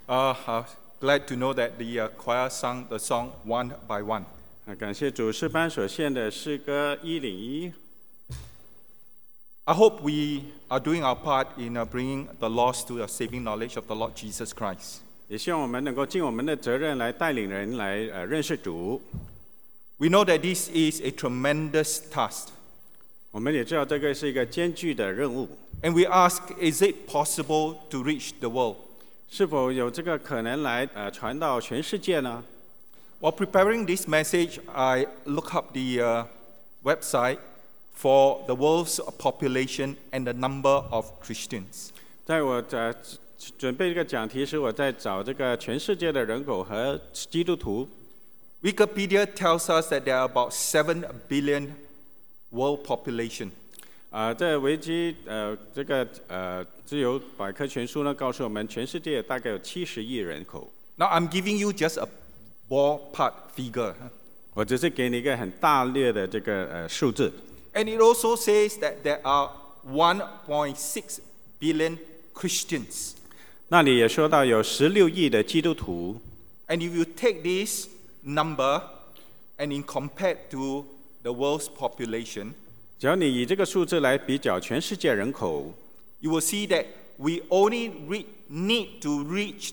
Glad to know that the choir sung the song one by one. 感谢主诗班所献的诗歌101。 I hope we are doing our part in bringing the lost to a saving knowledge of the Lord Jesus Christ. 也希望我们能够尽我们的责任来带领人来认识主。 We know that this is a tremendous task. 我们也知道这个是一个艰巨的任务。 And we ask, is it possible to reach the world? 是否有这个可能来传到全世界呢？ While preparing this message, I look up the website for the world's population and the number of Christians. 在我准备这个讲题时，我在找这个全世界的人口和基督徒。 Wikipedia tells us that there are about 7 billion world population. 在维基这个自由百科全书呢，告诉我们全世界大概有70亿人口。 Now I'm giving you just a ballpark figure. 我只是给你一个很大略的这个数字。 And it also says that there are 1.6 billion Christians. 那里也说到有16亿的基督徒。 And if you take this number and compare to the world's population, 只要你以这个数字来比较全世界人口， you will see that we only need to reach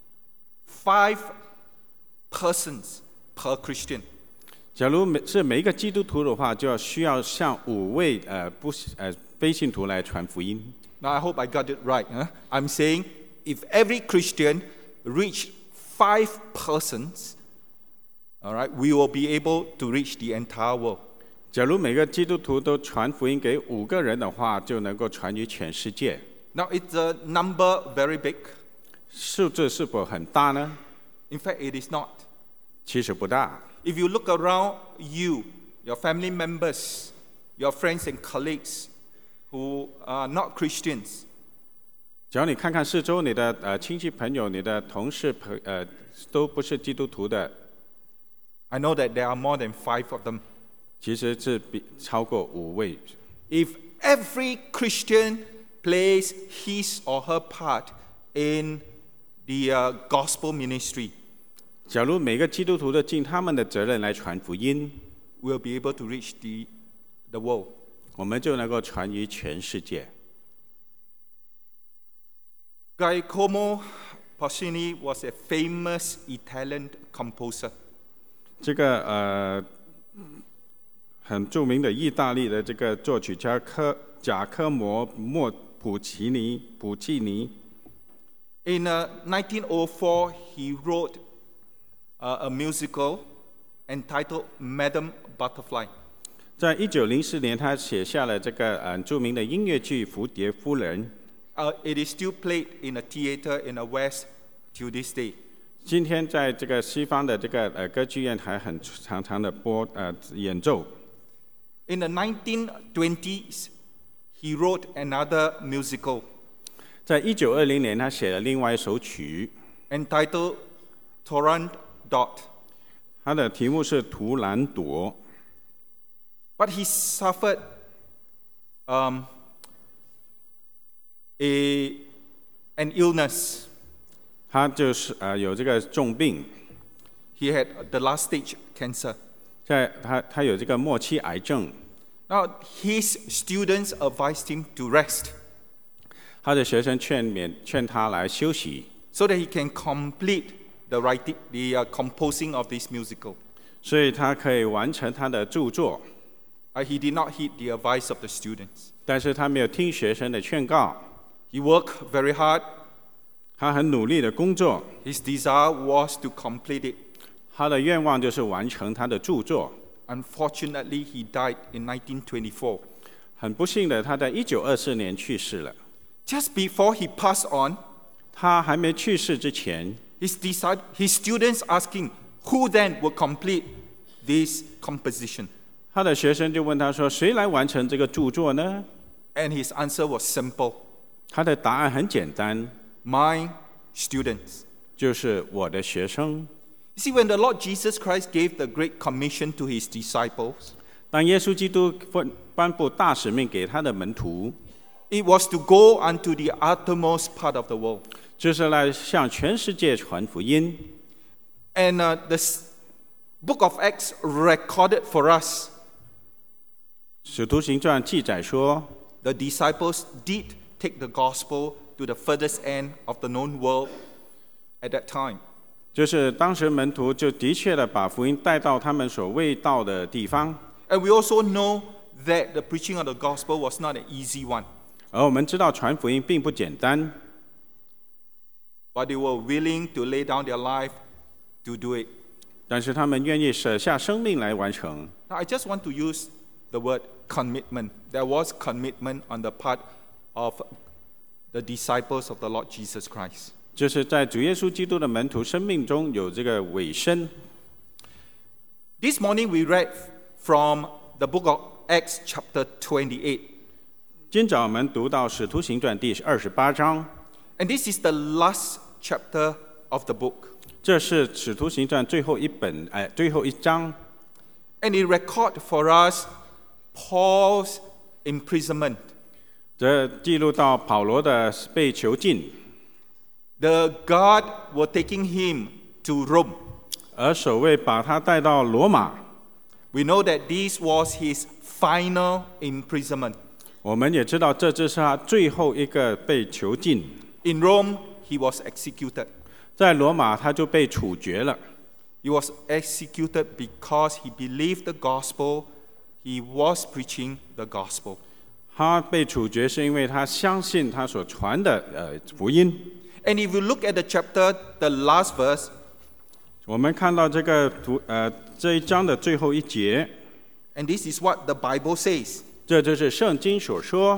5 persons per Christian. 假如是每一个基督徒的话，就需要向5位非信徒来传福音。 Now I hope I got it right. I'm saying if every Christian reach 5 persons, all right, we will be able to reach the entire world. 假如每个基督徒都传福音给5个人的话，就能够传于全世界。 Now is the number very big? 数字是否很大呢？ In fact, it is not. 其实不大。 If you look around you, your family members, your friends and colleagues who are not Christians, 只要你看看四周，你的亲戚朋友、你的同事都不是基督徒的， I know that there are more than 5 of them. 其实是超过5位。 If every Christian plays his or her part in the gospel ministry, 假如每个基督徒都尽他们的责任来传福音， we'll be able to reach the world. 我们就能够传于全世界。 Giacomo Puccini was a famous Italian composer. 这个很著名的意大利的这个作曲家贾科摩·普契尼。 In 1904, he wrote a musical entitled Madame Butterfly. 在1904年，他写下了这个著名的音乐剧《蝴蝶夫人》。 It is still played in a theater in the West to this day. 今天在这个西方的这个歌剧院还很常常的演奏。 In the 1920s, he wrote another musical. 在1920年，他写了另外一首曲 entitled Turandot. 它的题目是《图兰朵》。 But he suffered an illness. 他就是有这个重病。 He had the last stage cancer. 他有这个末期癌症。 Now his students advised him to rest. 他的学生劝他来休息 so that he can complete the composing of this musical. 所以他可以完成他的著作。 He did not heed the advice of the students. 但是他没有听学生的劝告。 He worked very hard. 他很努力的工作。 His desire was to complete it. 他的愿望就是完成他的著作。 Unfortunately, he died in 1924. 很不幸的，他在1924年去世了。 Just before he passed on, 他还没去世之前 his students asked him, who then will complete this composition? 他的学生就问他说：“谁来完成这个著作呢？” And his answer was simple. 他的答案很简单 My students. 就是我的学生。 You see, when the Lord Jesus Christ gave the Great Commission to his disciples, 当耶稣基督颁布大使命给他的门徒， it was to go unto the uttermost part of the world. 就是来向全世界传福音。 And the book of Acts recorded for us 使徒行传记载说， the disciples did take the gospel to the furthest end of the known world at that time. 就是当时门徒就的确的把福音带到他们所未到的地方。 And we also know that the preaching of the gospel was not an easy one. 而我们知道传福音并不简单， But they were willing to lay down their life to do it. 但是他们愿意舍下生命来完成。 Now, I just want to use the word commitment. There was commitment on the part of the disciples of the Lord Jesus Christ. 就是在主耶稣基督的门徒生命中有这个委身。 This morning we read from the book of Acts chapter 28. 今早我们读到使徒行传第28章， And this is the last chapter of the book. 这是使徒行传最后一章。 And it records for us Paul's imprisonment. 这记录到保罗的被囚禁， The guard were taking him to Rome. 而守卫把他带到罗马。 We know that this was his final imprisonment. 我们也知道这就是他最后一个被囚禁。 In Rome, he was executed. 在罗马他就被处决了。 He was executed because he believed the gospel. He was preaching the gospel. 他被处决是因为他相信他所传的福音。 And if you look at the chapter, the last verse, 我们看到这一章的最后一节， and this is what the Bible says. 这就是圣经所说。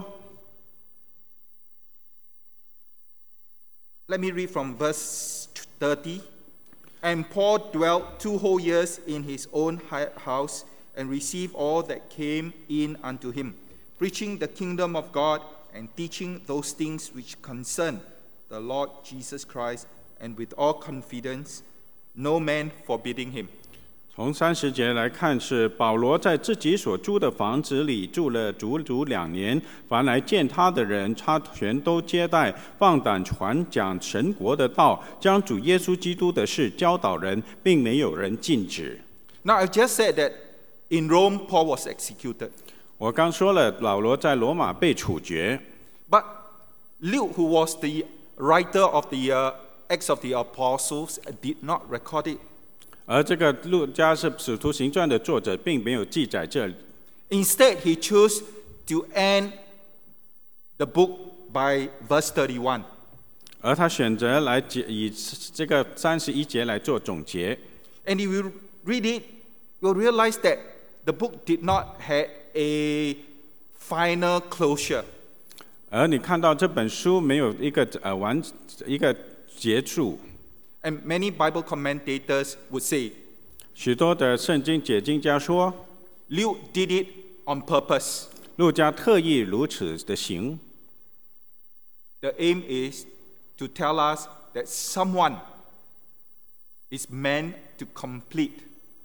Let me read from verse 30. And Paul dwelt 2 whole years in his own house and received all that came in unto him, preaching the kingdom of God and teaching those things which concern the Lord Jesus Christ, and with all confidence, no man forbidding him. 从30节来看，是保罗在自己所租的房子里住了足2年，凡来见他的人，他全都接待，放胆传讲神国的道，将主耶稣基督的事教导人，并没有人禁止。 Now, I just said that in Rome, Paul was executed. 我刚说了，保罗在罗马被处决， But Luke, who was the writer of the Acts of the Apostles, did not record it. 而这个路加是使徒行传的作者，并没有记载这里。 Instead, he chose to end the book by verse 31. 而他选择来以这个31节来做总结。 And if you read it, you'll realize that the book did not have a final closure. 而你看到这本书没有一个结束。 And many Bible commentators would say, 许多的圣经解经家说， Luke did it on purpose. 路加特意如此的行。 The aim is to tell us that someone is meant to complete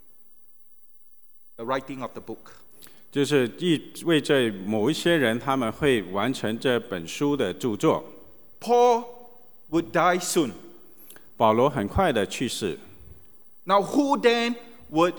the writing of the book. 就是意味着某一些人他们会完成这本书的著作。 Paul would die soon. 保罗很快的去世。 Now, who then would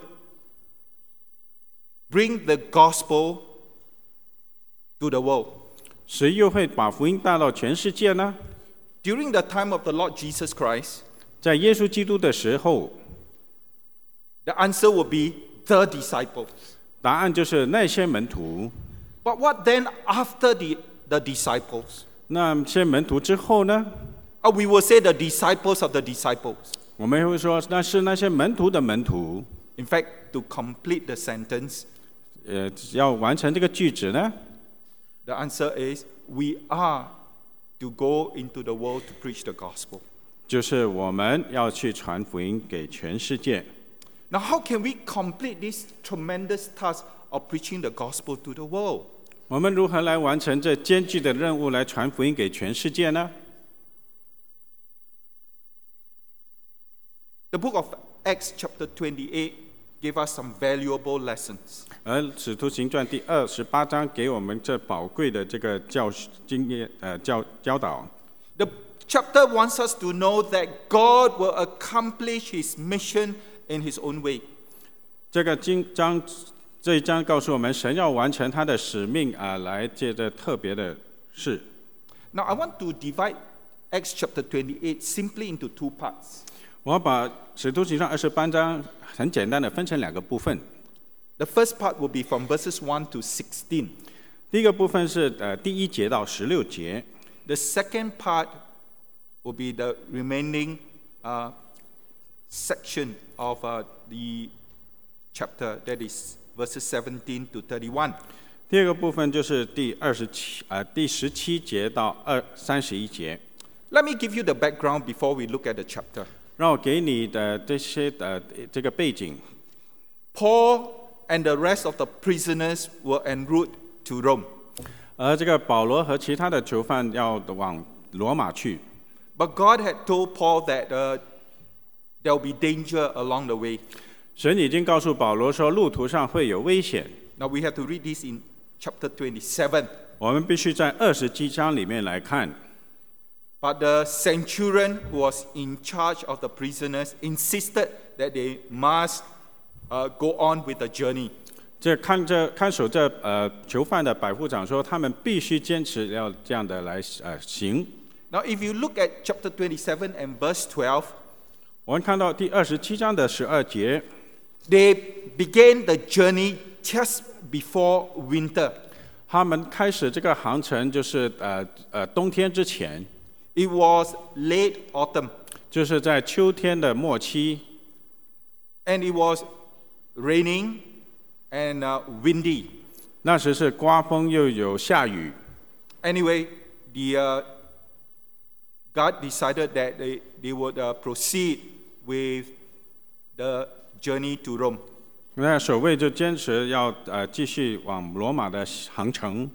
bring the gospel to the world? 谁又会把福音带到全世界呢？ During the time of the Lord Jesus Christ, 在耶稣基督的时候， the answer would be the disciples. 答案就是那些门徒。 But what then after the disciples? 那些门徒之后呢？ We will say the disciples of the disciples. 我们会说那是那些门徒的门徒。 In fact, to complete the sentence, 要完成这个句子呢？ the answer is we are to go into the world to preach the gospel. 就是我们要去传福音给全世界。 Now, how can we complete this tremendous task of preaching the gospel to the world? 我们如何来完成这艰巨的任务，来传福音给全世界呢？ The book of Acts chapter 28 gave us some valuable lessons. 而《使徒行传》第28章给我们这宝贵的这个教导。 The chapter wants us to know that God will accomplish His mission in His own way. 这一章告诉我们，神要完成他的使命来借着特别的事。 Now, I want to divide Acts chapter 28 simply into 2 parts. 我要把使徒行传28章很简单的分成2个部分。 The first part will be from verses 1 to 16. 第一个部分是第1节到16节。 The second part will be the remaining section of the chapter, that is verses 17 to 31. 第二个部分就是第17节到31节。 Let me give you the background before we look at the chapter. 让我给你的这个背景。 Paul and the rest of the prisoners were en route to Rome. 而这个保罗和其他的囚犯要往罗马去。 But God had told Paul that there will be danger along the way. 神已经告诉保罗说，路途上会有危险。 Now we have to read this in chapter 27. 我们必须在27章里面来看。 But the centurion who was in charge of the prisoners insisted that they must go on with the journey. 看守这囚犯的百夫长说，他们必须坚持要这样的来行。 Now, if you look at chapter 27 and verse 12, 我们看到第27章的12节。 They began the journey just before winter. 他们开始这个航程就是冬天之前。 It was late autumn. 就是在秋天的末期。 And it was raining and windy. 那时是刮风又有下雨。 Anyway, the God decided that they would proceed with the journey to Rome. 那守卫就坚持要继续往罗马的航程。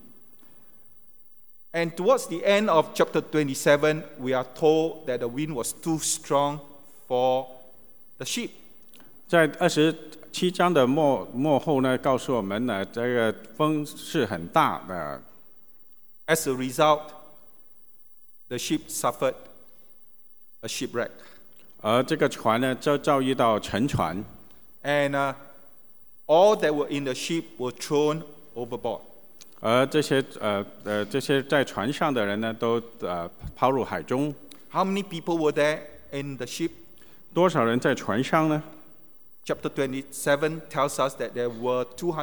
And towards the end of chapter 27, we are told that the wind was too strong for the ship. 在27章的末后呢，告诉我们呢，这个风是很大的。 As a result, the ship suffered a shipwreck. 而这个船呢，就遭遇到沉船。 And all that were in the ship were thrown overboard. 而这些在船上的人呢，都抛入海中。 How many people were there in the ship? 多少人在船上呢？ Chapter 27 tells us that there were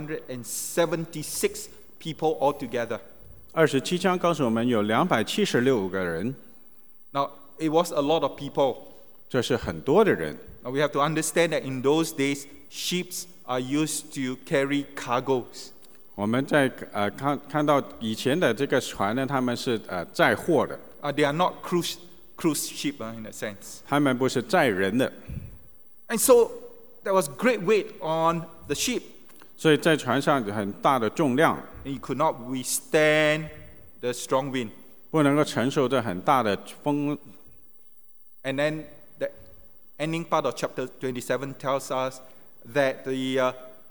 276 people altogether. 27章告诉我们有276个人。 Now, it was a lot of people. 这是很多的人。 Now, we have to understand that in those days, ships are used to carry cargoes. 我们在看到以前的这个船呢，他们是载货的。 They are not cruise ship in a sense. 他们不是载人的。 And so there was great weight on the ship. 所以在船上有很大的重量。 And it could not withstand the strong wind. 不能够承受这很大的风。 And then the ending part of chapter 27 tells us that the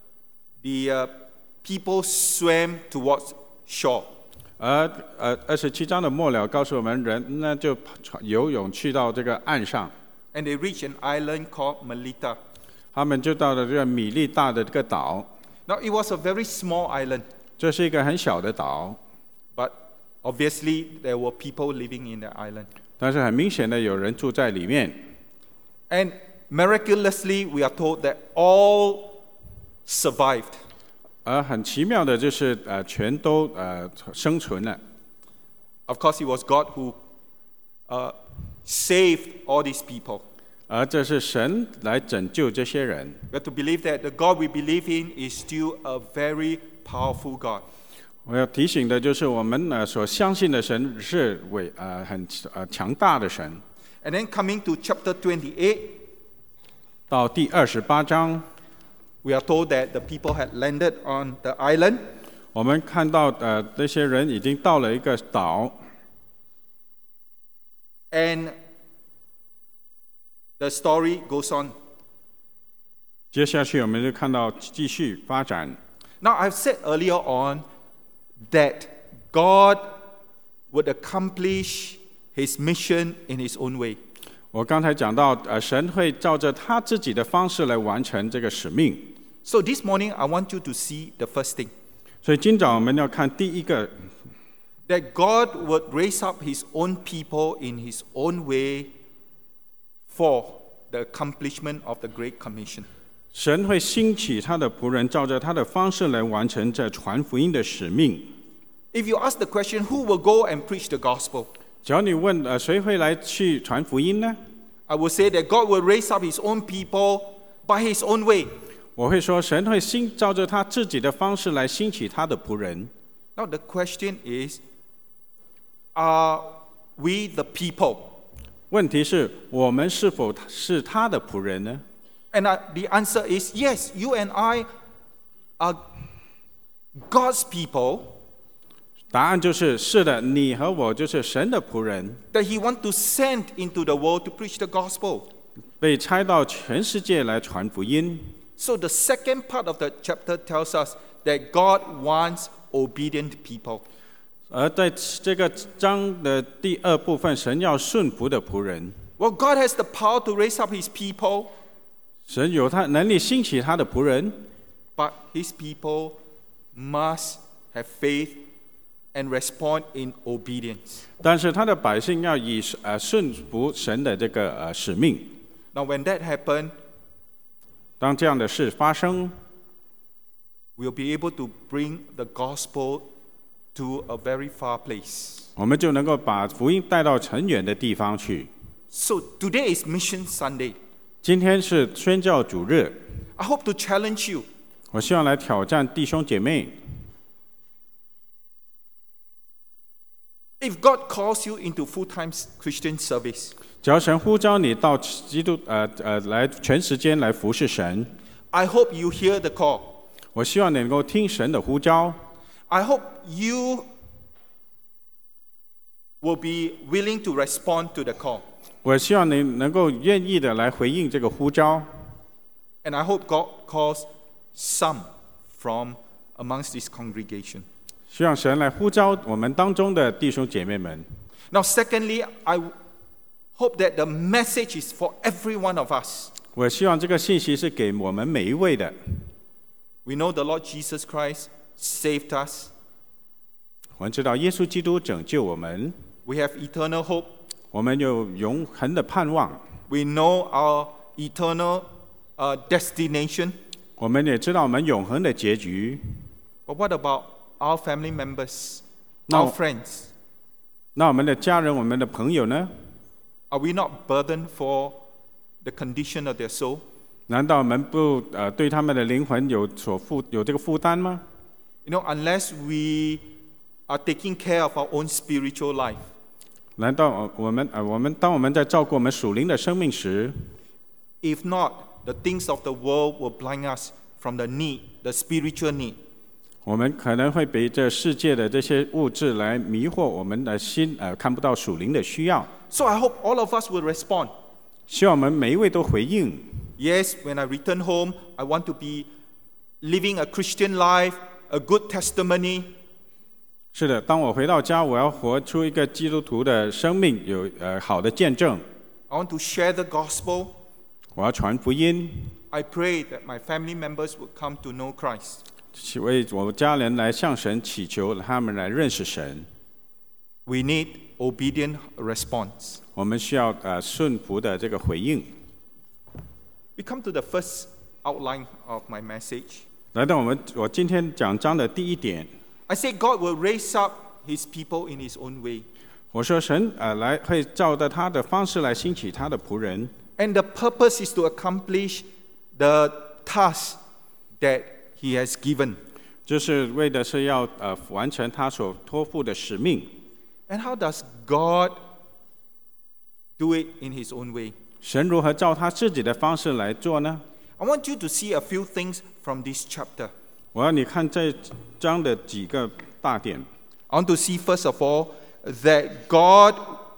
people swam towards shore. 而27章的末了告诉我们，人呢就游泳去到这个岸上。 And they reached an island called Melita. 他们就到了这个米利大的这个岛。 Now it was a very small island. 这是一个很小的岛。 But obviously there were people living in the island. 但是很明显的有人住在里面。 And miraculously, we are told that all survived. 而很奇妙的就是全都生存了。 Of course, it was God who saved all these people. 而这是神来拯救这些人。 We have to believe that the God we believe in is still a very powerful God. 我要提醒的就是我们所相信的神是很强大的神。 And then coming to chapter 28, 到第28章。 We are told that the people had landed on the island. 我们看到这些人已经到了一个岛。 And the story goes on. 接下去我们就看到继续发展。 Now, I've said earlier on that God would accomplish his mission in his own way. 我刚才讲到，神会照着他自己的方式来完成这个使命。 So this morning, I want you to see the first thing. 所以今早我们要看第一个， That God would raise up his own people in his own way for the accomplishment of the Great Commission. 神会兴起他的仆人，照着他的方式来完成这传福音的使命。 If you ask the question, who will go and preach the gospel? 只要你问，谁会来去传福音呢？ I will say that God will raise up his own people by his own way. 我会说，神会照着他自己的方式来兴起他的仆人。 Now the question is, are we the people? 问题是我们是否是他的仆人呢？ And the answer is yes, you and I are God's people 答案就是是的，你和我就是神的仆人， that he wants to send into the world to preach the gospel. 被差到全世界来传福音。 So the second part of the chapter tells us that God wants obedient people. 而在这个章的第二部分，神要顺服的仆人。 Well, God has the power to raise up his people, 神有他能力兴起他的仆人， but his people must have faith and respond in obedience. 但是他的百姓要以顺服神的这个使命。 Now, when that happens, 当这样的事发生， we'll be able to bring the gospel to a very far place. 我们就能够把福音带到很远的地方去。 So today is Mission Sunday. 今天是宣教主日， I hope to challenge you. 我希望来挑战弟兄姐妹。 If God calls you into full-time Christian service, 只要神呼召你到基督来全时间来服侍神， I hope you hear the call. 我希望你能够听神的呼召。 I hope you will be willing to respond to the call. 我希望你能够愿意的来回应这个呼召。 And I hope God calls some from amongst this congregation. 希望神来呼召我们当中的弟兄姐妹们。 Now, secondly, I hope that the message is for every one of us. 我希望这个信息是给我们每一位的。 We know the Lord Jesus Christ saved us. 我们知道耶稣基督拯救我们， We have eternal hope. 我们有永恒的盼望。 We know our eternal destination. 我们也知道我们永恒的结局。 But what about our family members, No. our friends? 那我们的家人、我们的朋友呢？ Are we not burdened for the condition of their soul? 难道我们不对他们的灵魂有这个负担吗？ You know, unless we are taking care of our own spiritual life, 难道当我们在照顾我们属灵的生命时， if not, the things of the world will blind us from the need, the spiritual need. 我们可能会被这世界的这些物质来迷惑我们的心，看不到属灵的需要。 So I hope all of us will respond. 希望我们每一位都回应。 Yes, when I return home, I want to be living a Christian life, a good testimony. 是的，当我回到家，我要活出一个基督徒的生命，有好的见证。 I want to share the gospel. 我要传福音， I pray that my family members would come to know Christ. 为我家人来向神祈求，他们来认识神。 We need obedient response. 我们需要顺服的这个回应。 We come to the first outline of my message. 来到我今天讲章的第一点， I say God will raise up his people in his own way. 我说神来会照着他的方式来兴起他的仆人， And the purpose is to accomplish the task that he has given. 就是为的是要完成他所托付的使命。 And how does God do it in his own way? 神如何照他自己的方式来做呢？ I want you to see a few things from this chapter. 我要你看这章的几个大点。 I want to see, first of all, that God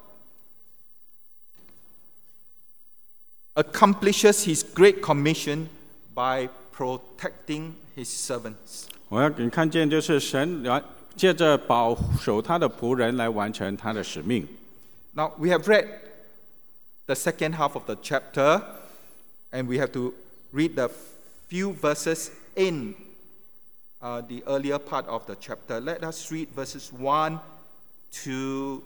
accomplishes his great commission by protecting his servants. 我要给你看见，就是神借着保守他的仆人来完成他的使命。 Now, we have read the second half of the chapter, and we have to read the few verses in the earlier part of the chapter. Let us read verses 1 to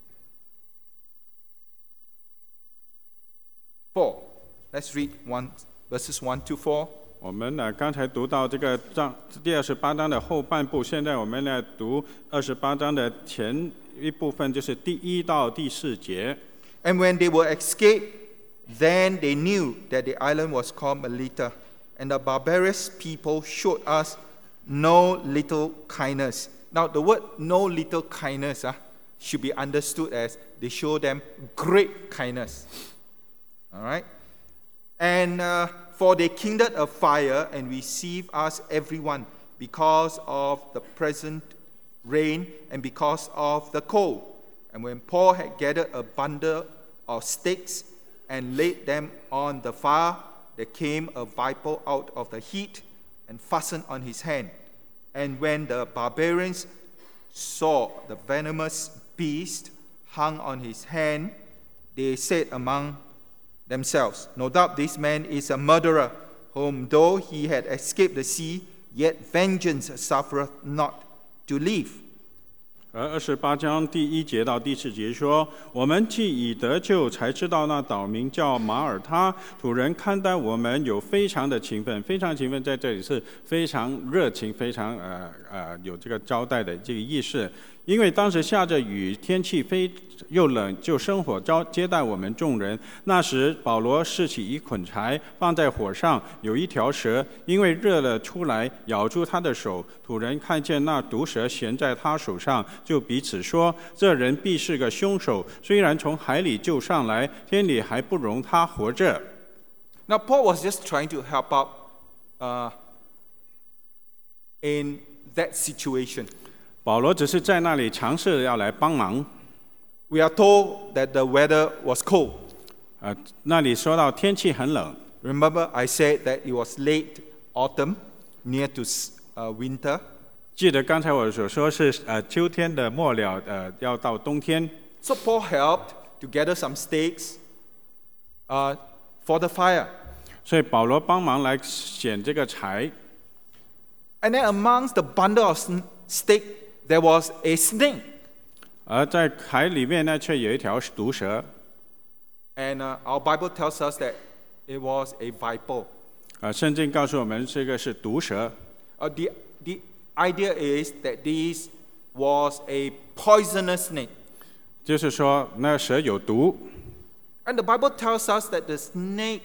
4. Let's read verses 1 to 4. 我们刚才读到这个第28章的后半部，现在我们来读28章的前一部分，就是第1到第4节。 And when they were escaped, then they knew that the island was called Melita, and the barbarous people showed us no little kindness. Now, the word no little kindness should be understood as they show them great kindness. All right? And for they kindled a fire and received us everyone because of the present rain and because of the cold. And when Paul had gathered a bundle of sticks and laid them on the fire, there came a viper out of the heat and fastened on his hand. And when the barbarians saw the venomous beast hung on his hand, they said among themselves, "No doubt this man is a murderer, whom though he had escaped the sea, yet vengeance suffereth not to leave." 而28章第1节到第4节说：“我们既已得救，才知道那岛名叫马耳他。土人看待我们有非常的勤奋，非常勤奋，在这里是非常热情，非常有这个招待的这个意思。因为当时下着雨，天气又冷，就生火接待我们众人。那时保罗拾起一捆柴，放在火上，有一条蛇，因为热了出来，咬住他的手。土人看见那毒蛇悬在他手上，就彼此说：这人必是个凶手，虽然从海里救上来，天理还不容他活着。” Now, Paul was just trying to help out in that situation. 保罗只是在那里尝试要来帮忙。 We are told that the weather was cold. 那里说到天气很冷。 Remember, I said that it was late autumn, near to winter. 记得刚才我所说是秋天的末了，要到冬天。 So Paul helped to gather some sticks for the fire. 所以保罗帮忙来捡这个柴。 And then amongst the bundle of stick, there was a snake. 而在海里面呢，却有一条毒蛇。 And our Bible tells us that it was a viper. 圣经告诉我们这个是毒蛇。 The idea is that this was a poisonous snake. 就是说，那蛇有毒。 And the Bible tells us that the snake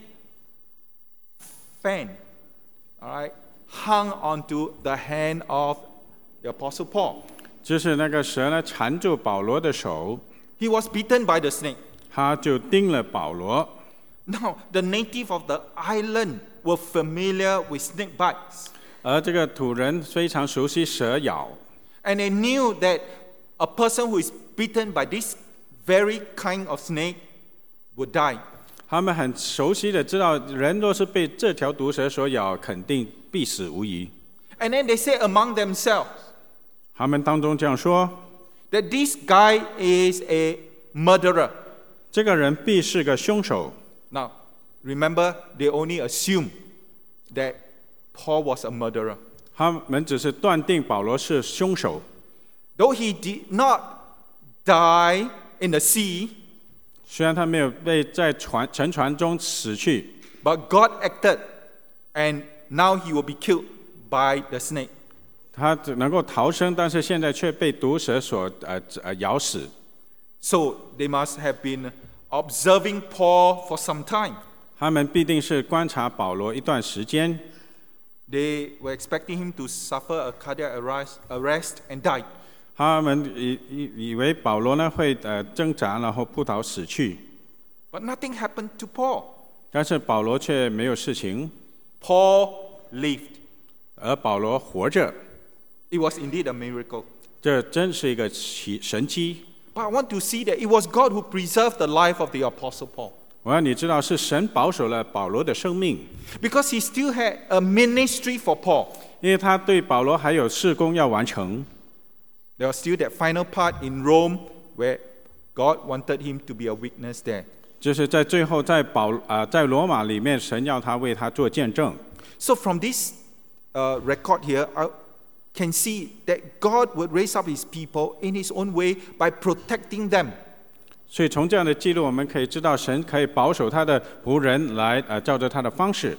fan, all right, hung onto the hand of the Apostle Paul. 就是那个蛇呢，缠住保罗的手。 He was bitten by the snake. 他就叮了保罗。 Now, the native of the island were familiar with snake bites. 而这个土人非常熟悉蛇咬。 And they knew that a person who is bitten by this very kind of snake would die. 他们很熟悉的知道，人若是被这条毒蛇所咬，肯定必死无疑。 And then they say among themselves, 他们当中这样说 that this guy is a murderer. 这个人必是个凶手。 Now, remember, they only assume that Paul was a murderer. 他们只是断定保罗是凶手。 Though he did not die in the sea, 虽然他没有被在沉船中死去， but God acted, and now he will be killed by the snake. 他能够逃生，但是现在却被毒蛇所咬死。 So they must have been observing Paul for some time. 他们必定是观察保罗一段时间。 They were expecting him to suffer a cardiac arrest and die. 他们以为保罗呢会挣扎，然后扑倒死去。 But nothing happened to Paul. 但是保罗却没有事情， Paul lived. 而保罗活着。 It was indeed a miracle. 这真是一个神迹。 But I want to see that it was God who preserved the life of the Apostle Paul. 我要你知道，是神保守了保罗的生命， Because he still had a ministry for Paul. 因为他对保罗还有事工要完成。 There was still that final part in Rome where God wanted him to be a witness there. 就是在最后在罗马里面，神要他为他做见证。 So from this record here, I can see that God would raise up his people in his own way by protecting them. 所以从这样的记录，我们可以知道，神可以保守他的仆人来照着他的方式。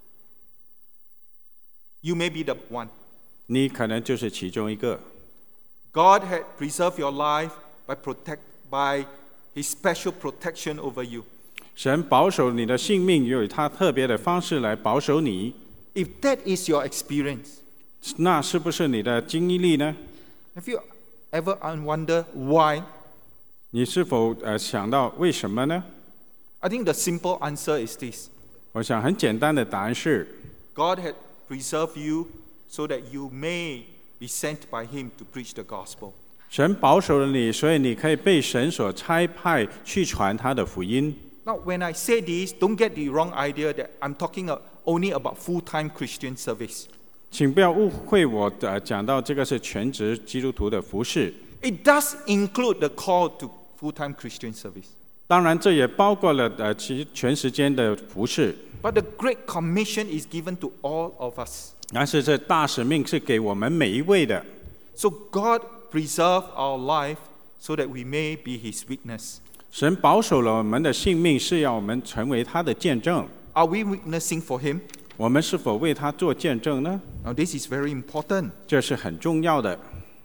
You may be the one. 你可能就是其中一个。 God had preserved your life by his special protection over you. 神保守你的性命，有他特别的方式来保守你。 If that is your experience, 那是不是你的经历呢？ have you ever wondered why? 你是否想到为什么呢？ I think the simple answer is this. 我想很简单的答案是， God had preserved you so that you may be sent by him to preach the gospel. 神保守了你，所以你可以被神所差派去传他的福音。 Now, when I say this, don't get the wrong idea that I'm talking only about full-time Christian service. 请不要误会我讲到这个是全职基督徒的服事。 It does include the call to full-time Christian service. 当然，这也包括了全时间的服事。 But the Great Commission is given to all of us. 但是这大使命是给我们每一位的。 So God preserved our life so that we may be his witness. 神保守了我们的性命，是要我们成为他的见证。 Are we witnessing for him? 我们是否为他做见证呢？ Now, this is very important. 这是很重要的。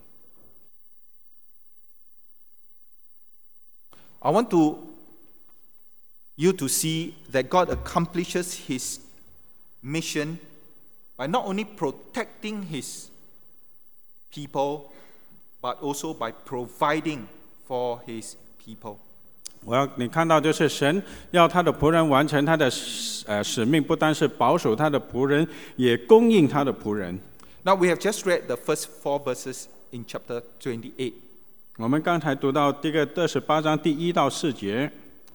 I want you to see that God accomplishes his mission by not only protecting his people, but also by providing for his people. 你看到就是神要他的仆人完成他的使命，不单是保守他的仆人，也供应他的仆人。 Now we have just read the first 4 verses in chapter 28. 我们刚才读到这个28章第1到4节。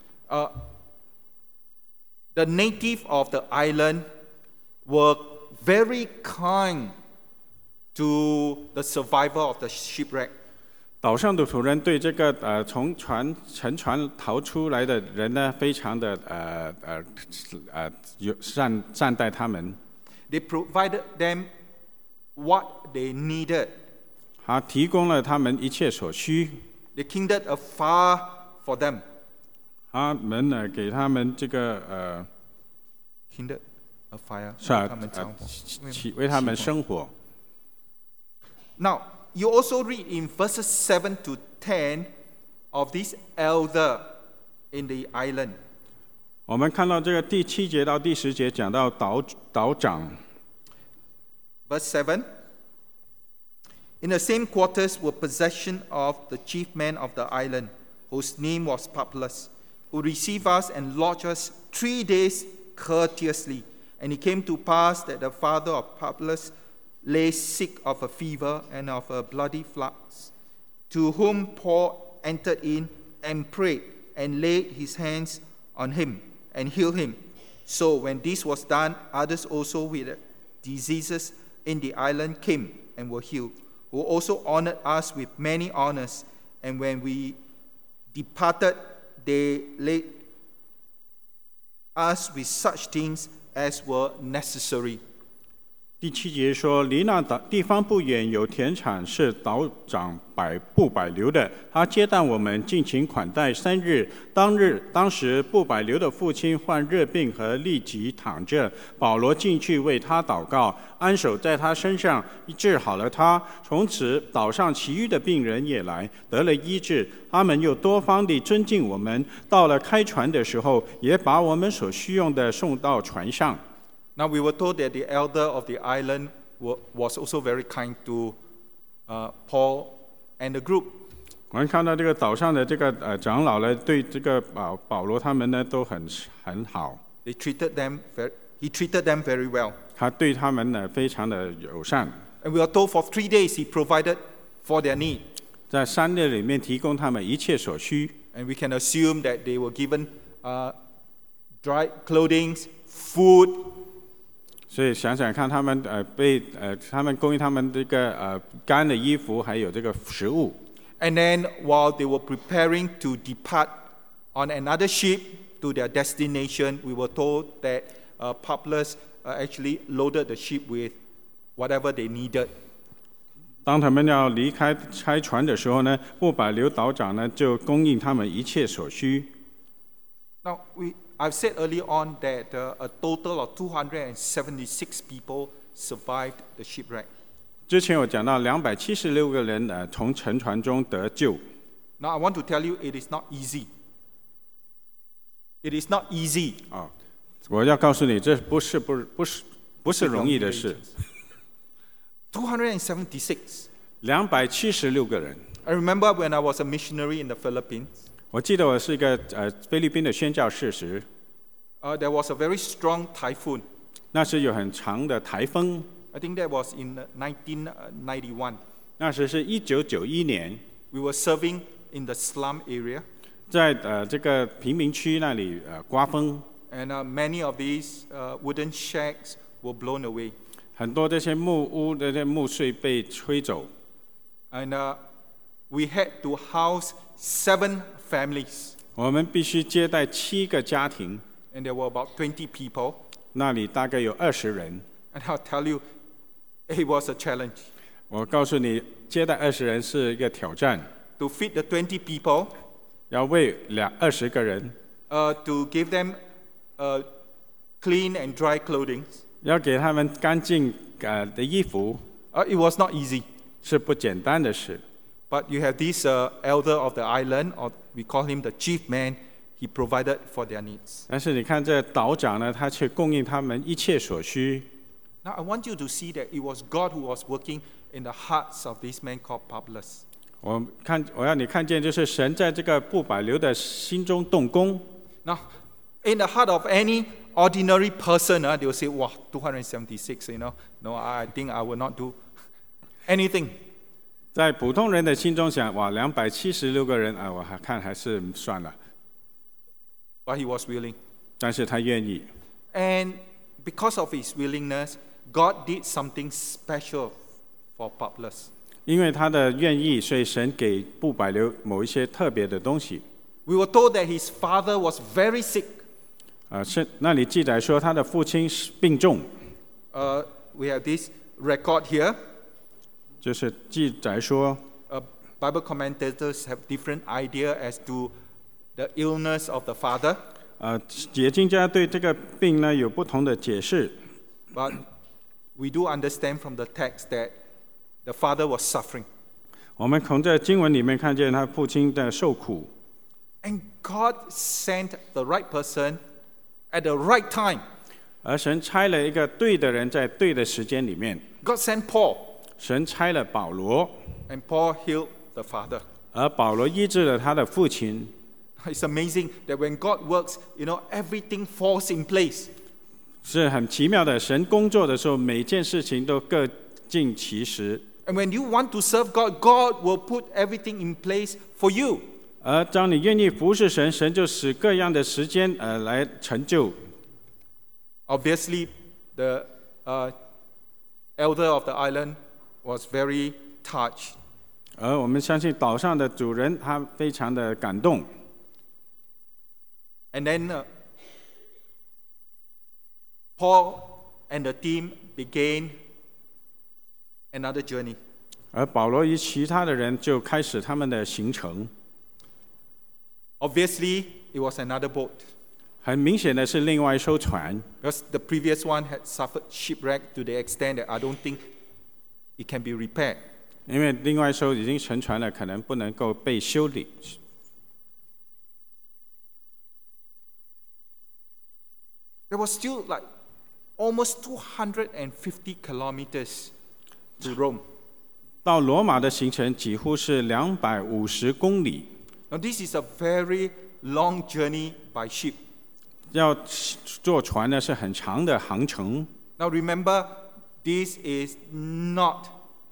The native of the island were very kind to the survivor of the shipwreck. 岛上的仆人对这个从沉船逃出来的人呢，非常的善待他们。 They provided them what they needed. 他提供了他们一切所需。 They kindled a fire for them. 他们呢，给他们这个 kindled a fire. 是为他们生活。 Now, you also read in verses 7 to 10 of this elder in the island. 我们看到这个第7节到第10节讲到岛长。 Verse 7. In the same quarters were possession of the chief man of the island, whose name was Publius, who received us and lodged us 3 days courteously. And it came to pass that the father of Publius lay sick of a fever and of a bloody flux, to whom Paul entered in and prayed and laid his hands on him and healed him. So when this was done, others also with diseases in the island came and were healed, who also honored us with many honors. And when we departed, they laid us with such things as were necessary. 第7节说，离那地方不远有田产，是岛长布百流的。他接待我们，尽情款待3日。当时布百流的父亲患热病和痢疾躺着，保罗进去为他祷告，安守在他身上，治好了他。从此岛上其余的病人也来，得了医治。他们又多方地尊敬我们。到了开船的时候，也把我们所需用的送到船上。 Now we were told that the elder of the island was also very kind to Paul and the group. 我们看到这个岛上的这个长老呢，对这个保罗他们呢都很好。 He treated them very well. 他对他们呢非常的友善。 And we are told for 3 days he provided for their need. 在3日里面提供他们一切所需。 And we can assume that they were given dry clothing, food. 所以想想看，他们他们供应他们这个干的衣服，还有这个食物。 And then while they were preparing to depart on another ship to their destination, we were told that Publius actually loaded the ship with whatever they needed. 当他们要离开开船的时候呢，布百流岛长呢就供应他们一切所需。 Now, I've said early on that a total of 276 people survived the shipwreck. 之前我讲到276个人从沉船中得救。 Now, I want to tell you, it is not easy. It is not easy. 我要告诉你，这不是容易的事。 276. 276个人。 I remember when I was a missionary in the Philippines. 我记得我是一个菲律宾的宣教士时， There was a very strong typhoon. 那时有很长的台风。 I think that was in 1991. 那时是1991年。 We were serving in the slum area. 在这个贫民区那里刮风。 And many of these wooden shacks were blown away. 很多这些木屋的木碎被吹走。 And we had to house 7 families. 我们必须接待7个家庭。 And there were about 20 people. 那里大概有20人。 And I'll tell you, it was a challenge. 我告诉你，接待20人是一个挑战。 To feed the 20 people. 要喂20个人。 To give them clean and dry clothing. 要给他们干净的衣服。 It was not easy. 是不简单的事。 But you have this elder of the island, or we call him the chief man. He provided for their needs. 但是你看这岛长呢，他却供应他们一切所需。 Now I want you to see that it was God who was working in the hearts of this man called Publius. 我要你看见，就是神在这个布百流的心中动工。 Now, in the heart of any ordinary person, they will say, "Wow, 276, No, I think I will not do anything." 在普通人的心中想，哇，276个人我还是算了。 But he was willing. 但是他愿意。 And because of his willingness, God did something special for Publius. 因为他的愿意，所以神给布百流某一些特别的东西。 We were told that his father was very sick. 是那里记载说他的父亲病重。 We have this record here. 就是记载说 Bible commentators have different idea as to the illness of the father. 解经家对这个病呢有不同的解释。 But we do understand from the text that the father was suffering. 我们从这经文里面看见他父亲的受苦。 And God sent the right person at the right time. 而神差了一个对的人在对的时间里面。 God sent Paul. 神差了保罗。 And Paul healed the father. 而保罗医治了他的父亲。 It's amazing that when God works, everything falls in place. 是很奇妙的，神工作的时候，每件事情都各尽其时。 And when you want to serve God, God will put everything in place for you. 而当你愿意服侍神，神就使各样的时间来成就。 Obviously, the elder of the island was very touched. 而我们相信岛上的主人他非常的感动。 And then Paul and the team began another journey. 而保罗与其他的人就开始他们的行程。 Obviously, it was another boat. 很明显的是另外一艘船。 Because the previous one had suffered shipwreck to the extent that I don't think it can be repaired. 因为另外一艘已经沉船了，可能不能够被修理。 There was still like almost 250 kilometers to Rome. 到罗马的行程几乎是250公里。 Now this is a very long journey by ship. 要坐船呢是很长的航程。 Now remember, this is not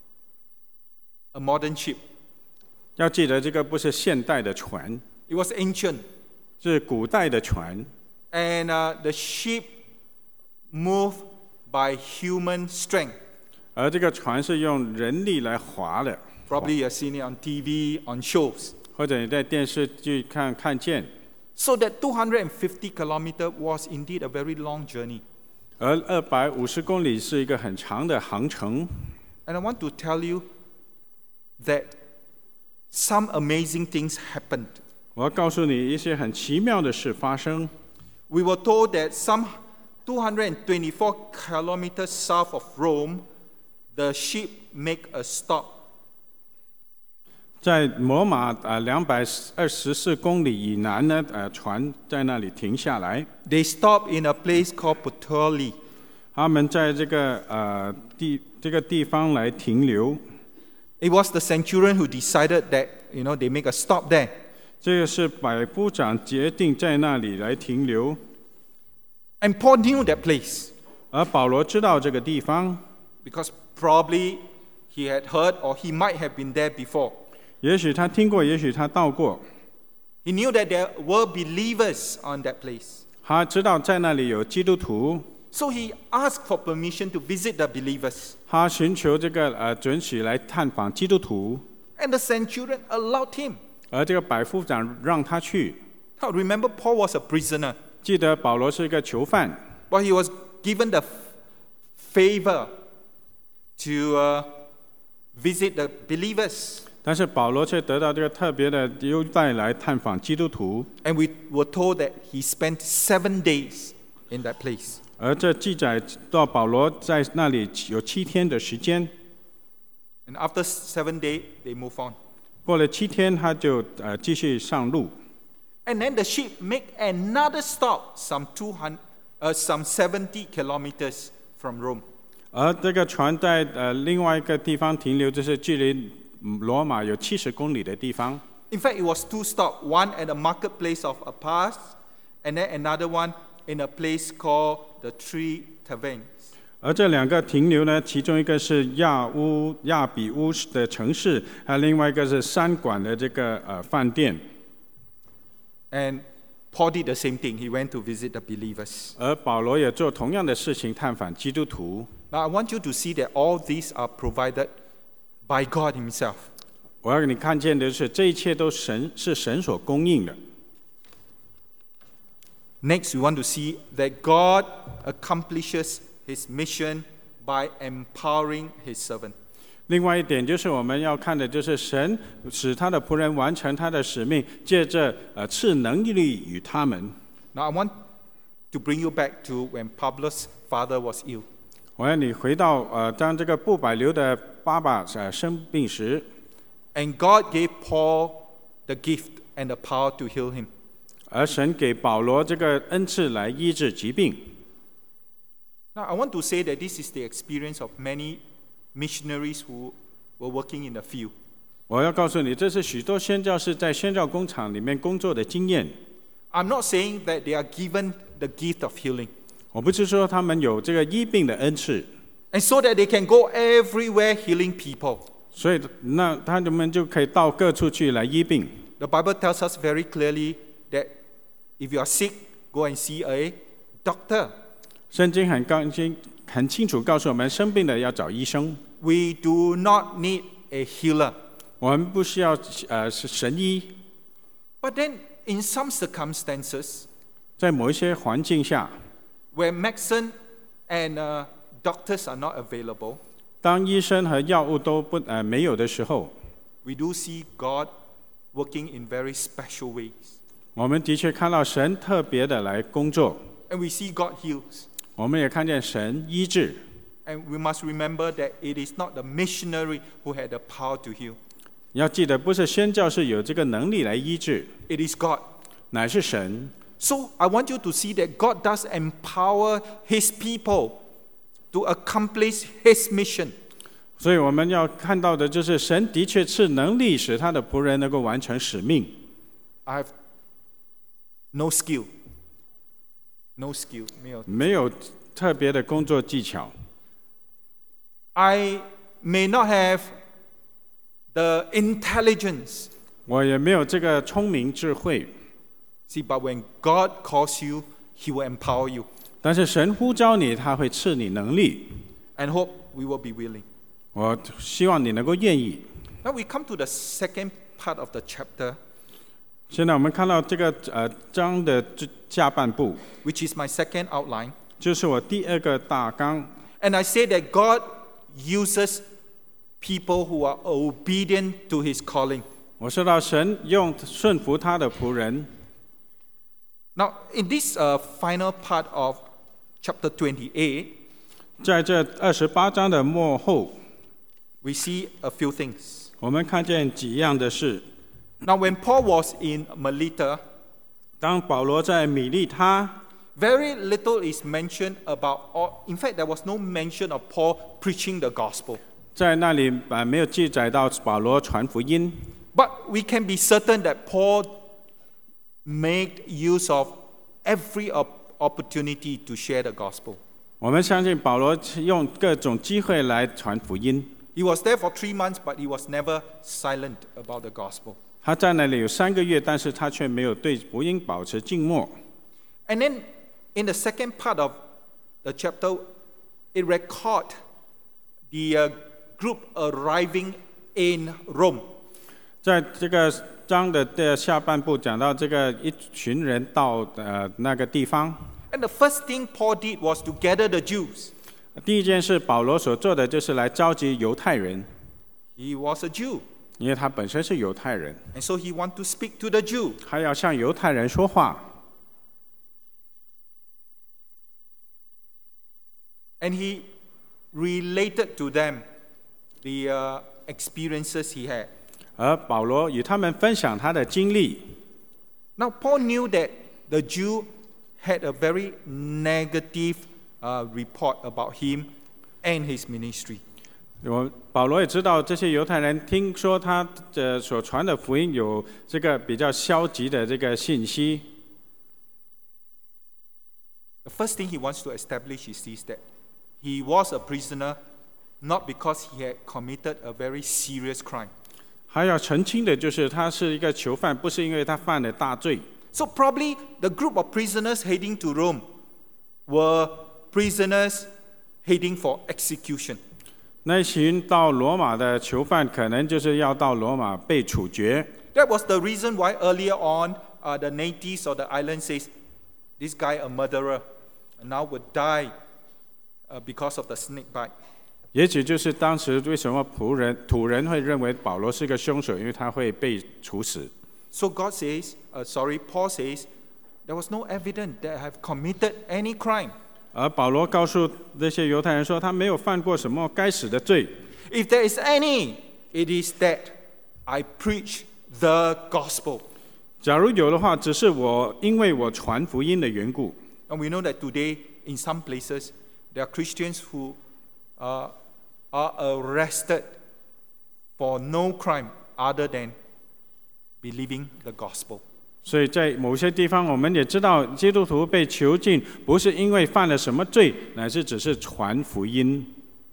a modern ship. 要记得这个不是现代的船。 It was ancient. 是古代的船。 And the ship moved by human strength. 而这个船是用人力来划的。 Probably you have seen it on TV, on shows. 或者你在电视剧看见。 So that 250 kilometers was indeed a very long journey. 而250公里是一个很长的航程。 And I want to tell you that some amazing things happened. 我要告诉你一些很奇妙的事发生。 We were told that some 224 kilometers south of Rome, the ship make a stop. 在罗马224公里以南呢，船在那里停下来。 They stopped in a place called Puteoli. 他们在这个地方来停留。 It was the centurion who decided that they make a stop there. 这个是百夫长决定在那里来停留。 And Paul knew that place. 而保罗知道这个地方， Because probably he had heard or he might have been there before. 也许他听过，也许他到过。 He knew that there were believers on that place. 他知道在那里有基督徒， So he asked for permission to visit the believers. 他寻求这个准许来探访基督徒， And the centurion allowed him. 而这个百夫长让他去。 Now remember, Paul was a prisoner, 记得保罗是一个囚犯， but he was given the favor to visit the believers. 但是保罗却得到这个特别的优待来探访基督徒。 And we were told that he spent 7 days in that place. 而这记载到保罗在那里有7天的时间。 And after 7 days, they move on. 过了7天，他就继续上路。 And then the ship make another stop, some 70 kilometers from Rome. 而这个船在另外一个地方停留，就是距离罗马有70公里的地方。 In fact, it was 2 stops, one at the marketplace of Appas, and then another one in a place called the Three Taverns. 而这2个停留呢，其中一个是亚比乌的城市，还有另外一个是三馆的这个饭店。 And Paul did the same thing. He went to visit the believers. 而保罗也做同样的事情，探访基督徒。 Now, I want you to see that all these are provided by God Himself. 我要给你看见的是，这一切都是神所供应的。 Next, we want to see that God accomplishes His mission by empowering His servant. 另外一点就是我们要看的，就是神使他的仆人完成他的使命，借着赐能力与他们。 Now, I want to bring you back to when Pablo's father was ill. 我要你回到当这个布百流的爸爸生病时， And God gave Paul the gift and the power to heal him. 而神给保罗这个恩赐来医治疾病。 Now, I want to say that this is the experience of many missionaries who were working in the field. 我要告诉你，这是许多宣教士在宣教工厂里面工作的经验。 I'm not saying that they are given the gift of healing, 我不是说他们有这个医病的恩赐， and so that they can go everywhere healing people. 所以那他们就可以到各处去来医病。 The Bible tells us very clearly that if you are sick, go and see a doctor. 圣经很清楚告诉我们，生病的要找医生。 We do not need a healer. 我们不需要是神医， But then, in some circumstances, 在某一些环境下， where medicine and doctors are not available, 当医生和药物都没有的时候， we do see God working in very special ways. 我们的确看到神特别的来工作， And we see God heals. 我们也看见神医治。 And we must remember that it is not the missionary who had the power to heal. 要记得，不是宣教士有这个能力来医治， It is God. 乃是神。 So I want you to see that God does empower His people to accomplish His mission. 所以我们要看到的就是神的确赐能力，使他的仆人能够完成使命。 I have no skill. No skill. 没有特别的工作技巧。 I may not have the intelligence. 我也没有这个聪明智慧。 See, but when God calls you, He will empower you. 但是神呼召你，他会赐你能力。 And hope we will be willing. 我希望你能够愿意。 Now we come to the second part of the chapter, 现在我们看到这个章的下半部， which is my second outline. 就是我第二个大纲。 And I say that God uses people who are obedient to his calling. 我说到神用顺服他的仆人。 Now, in this final part of chapter 28, 在这28章的末后， we see a few things. 我们看见几样的事。 Now, when Paul was in Melita, 当保罗在米利他， very little is mentioned about, or in fact, there was no mention of Paul preaching the gospel. 在那里没有记载到保罗传福音， But we can be certain that Paul made use of every opportunity to share the gospel. 我们相信保罗用各种机会来传福音。 He was there for 3 months, but he was never silent about the gospel. 他在那里有3个月，但是他却没有对福音保持静默。 And then in the second part of the chapter, it records the group arriving in Rome. 在这个章的下半部讲到这个一群人到那个地方， And the first thing Paul did was to gather the Jews. 第一件事保罗所做的就是来召集犹太人， He was a Jew, 因为他本身是犹太人， and so he wanted to speak to the Jew. 他要向犹太人说话。 And he related to them the experiences he had. 而保罗与他们分享他的经历。 Now, Paul knew that the Jew had a very negative report about him and his ministry. 保罗也知道这些犹太人听说他所传的福音有这个比较消极的这个信息。 The first thing he wants to establish is this, that he was a prisoner not because he had committed a very serious crime. 还要澄清的就是他是一个囚犯，不是因为他犯了大罪。 So probably the group of prisoners heading to Rome were prisoners heading for execution. 那群到罗马的囚犯可能就是要到罗马被处决。 That was the reason why earlier on the natives of the island says, this guy a murderer, and now would die because of the snake bite. 也许就是当时为什么土人会认为保罗是个凶手，因为他会被处死。 So Paul says, there was no evidence that I have committed any crime. 而保罗告诉那些犹太人说，他没有犯过什么该死的罪。 If there is any, it is that I preach the gospel. 假如有的话，只是因为我传福音的缘故。 And we know that today, in some places, there are Christians who are arrested for no crime other than believing the gospel. 所以在某些地方，我们也知道基督徒被囚禁，不是因为犯了什么罪，乃是只是传福音。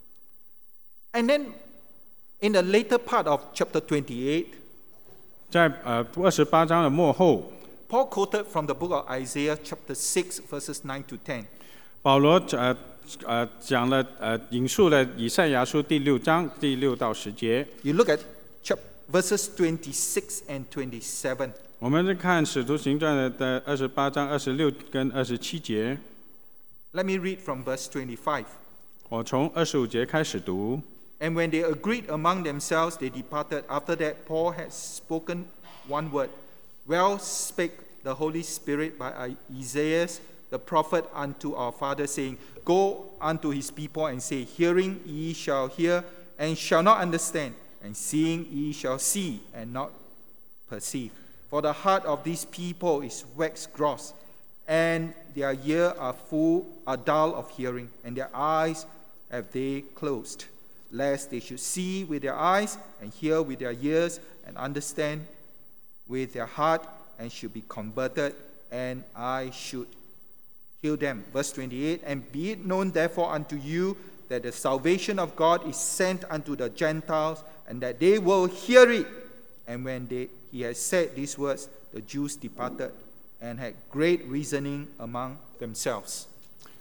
And then, in the later part of chapter 28, 在28章的末后， Paul quoted from the book of Isaiah, chapter 6, verses 9 to 10. 保罗讲了引述了以赛亚书第6章第6到10节。 You look at verses 26 and 27. 我们再看使徒行传的28章26跟27节。 Let me read from verse 25. 我从25节开始读。 And when they agreed among themselves, they departed. After that, Paul had spoken one word. Well spake the Holy Spirit by Isaiah the prophet unto our father, saying, Go unto his people and say, Hearing ye shall hear, and shall not understand, and seeing ye shall see, and not perceive. For the heart of these people is waxed gross, and their ears are dull of hearing, and their eyes have they closed, lest they should see with their eyes, and hear with their ears, and understand with their heart, and should be converted, and I should heal them. Verse 28, And be it known therefore unto you that the salvation of God is sent unto the Gentiles, and that they will hear it. And when he had said these words, the Jews departed and had great reasoning among themselves.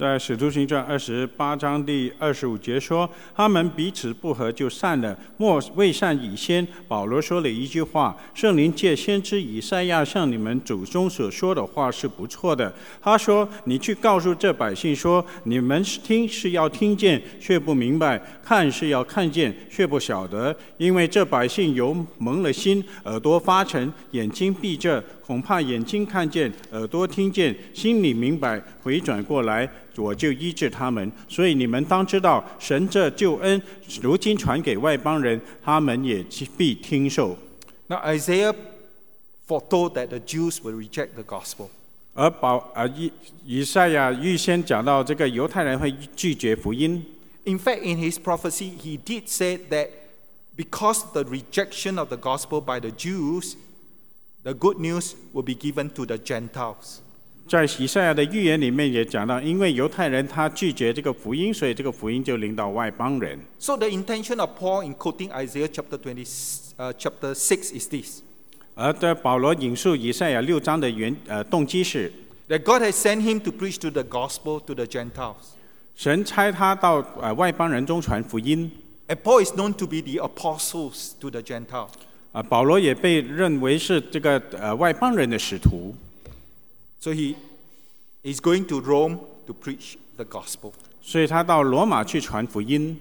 在《使徒行传》28章第25节说：“他们彼此不和，就散了。莫未散以先，保罗说了一句话：圣灵借先知以赛亚向你们祖宗所说的话是不错的。他说：你去告诉这百姓说，你们听是要听见，却不明白；看是要看见，却不晓得。因为这百姓有蒙了心，耳朵发沉，眼睛闭着，恐怕眼睛看见，耳朵听见，心里明白，回转过来，我就医治他们。所以你们当知道，神这救恩如今传给外邦人，他们也必听受。” Now Isaiah foretold that the Jews will reject the gospel. 而以赛亚预先讲到这个犹太人会拒绝福音。 In fact, in his prophecy, he did say that because of the rejection of the gospel by the Jews, the good news will be given to the Gentiles. 在以赛亚的预言里面也讲到，因为犹太人他拒绝这个福音，所以这个福音就临到外邦人。 So the intention of Paul in quoting Isaiah chapter 6 is this. 而的保罗引述以赛亚6章的动机是 That God has sent him to preach to the gospel to the Gentiles. 神差他到外邦人中传福音。 And Paul is known to be the apostles to the Gentiles. 保罗也被认为是这个外邦人的使徒。 So he is going to Rome to preach the gospel. 所以他到罗马去传福音。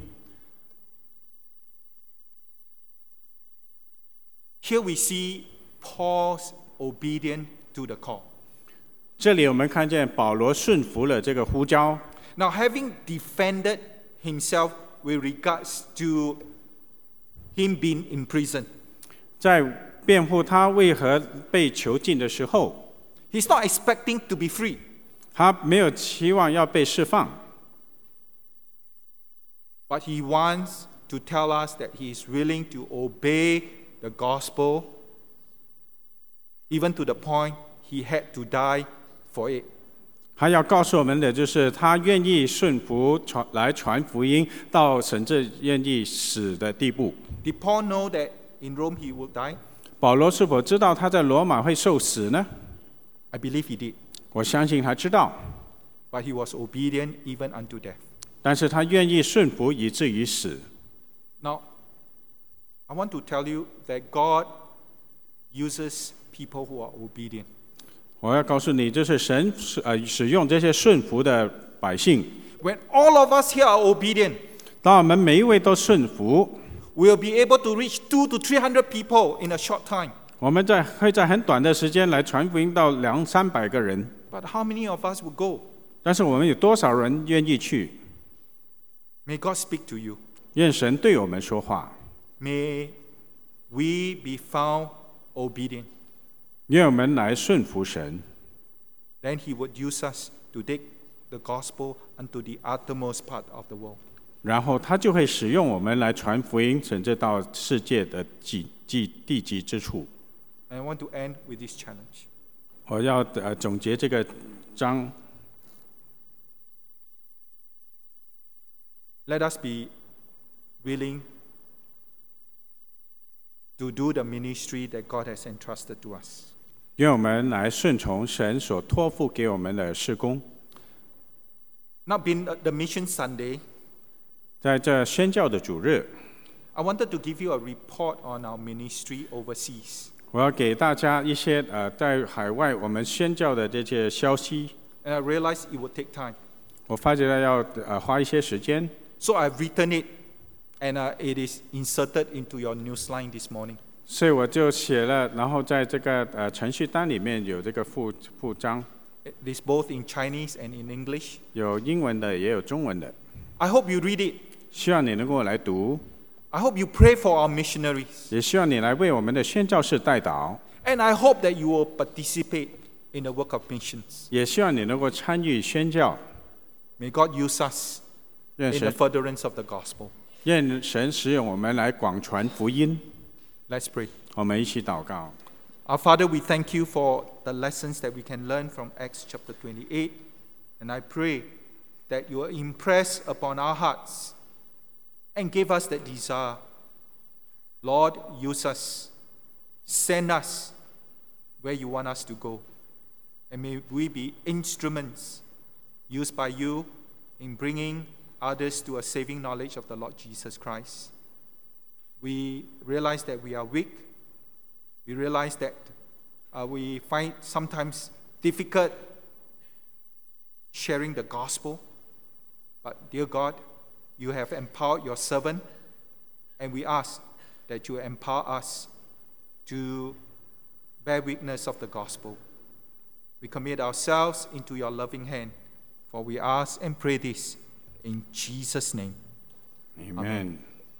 Here we see Paul's obedience to the call. 这里我们看见保罗顺服了这个呼召。 Now, having defended himself with regards to him being in prison, 在辩护他为何被囚禁的时候， he's not expecting to be free. 他没有期望要被释放， But he wants to tell us that he is willing to obey the gospel, even to the point he had to die for it. 他要告诉我们的就是他愿意顺服来传福音，到甚至愿意死的地步。 Did Paul know that in Rome he would die? 保罗是否知道他在罗马会受死呢？ I believe he did. 我相信他知道， But he was obedient even unto death. 但是他愿意顺服以至于死。 Now, I want to tell you that God uses people who are obedient. 我要告诉你，就是神使用这些顺服的百姓。 When all of us here are obedient, 当我们每一位都顺服， we'll be able to reach 200 to 300 people in a short time. 我们会在很短的时间来传福音到200-300个人。 But how many of us will go? 但是我们有多少人愿意去？ May God speak to you. 愿神对我们说话， May we be found obedient. 愿我们来顺服神。 Then he would use us to take the gospel unto the uttermost part of the world. 然后他就会使用我们来传福音，甚至到世界的地极之处。 And I want to end with this challenge. 我要总结这个章。 Let us be willing to do the ministry that God has entrusted to us. 愿我们来顺从神所托付给我们的事工。 Now, being the Mission Sunday, 在这宣教的主日， I wanted to give you a report on our ministry overseas. 我要给大家一些在海外我们宣教的这些消息。 And I realized it would take time. 我发觉要花一些时间， So I've written it, and it is inserted into your newsline this morning. 所以我就写了，然后在这个程序单里面有这个附章， It is both in Chinese and in English. 有英文的也有中文的， I hope you read it. 希望你能够来读， I hope you pray for our missionaries. 也希望你来为我们的宣教士代祷， And I hope that you will participate in the work of missions. 也希望你能够参与宣教。 May God use us 愿 in the 神 furtherance of the gospel. 愿神使用我们来广传福音。 Let's pray. 我们一起祷告。 Our Father, we thank you for the lessons that we can learn from Acts chapter 28. And I pray that you will impress upon our hearts and give us that desire. Lord, use us. Send us where you want us to go. And may we be instruments used by you in bringing others to a saving knowledge of the Lord Jesus Christ. We realize that we are weak. We realize that we find sometimes difficult sharing the gospel. But dear God, you have empowered your servant, and we ask that you empower us to bear witness of the gospel. We commit ourselves into your loving hand, for we ask and pray this in Jesus' name. Amen.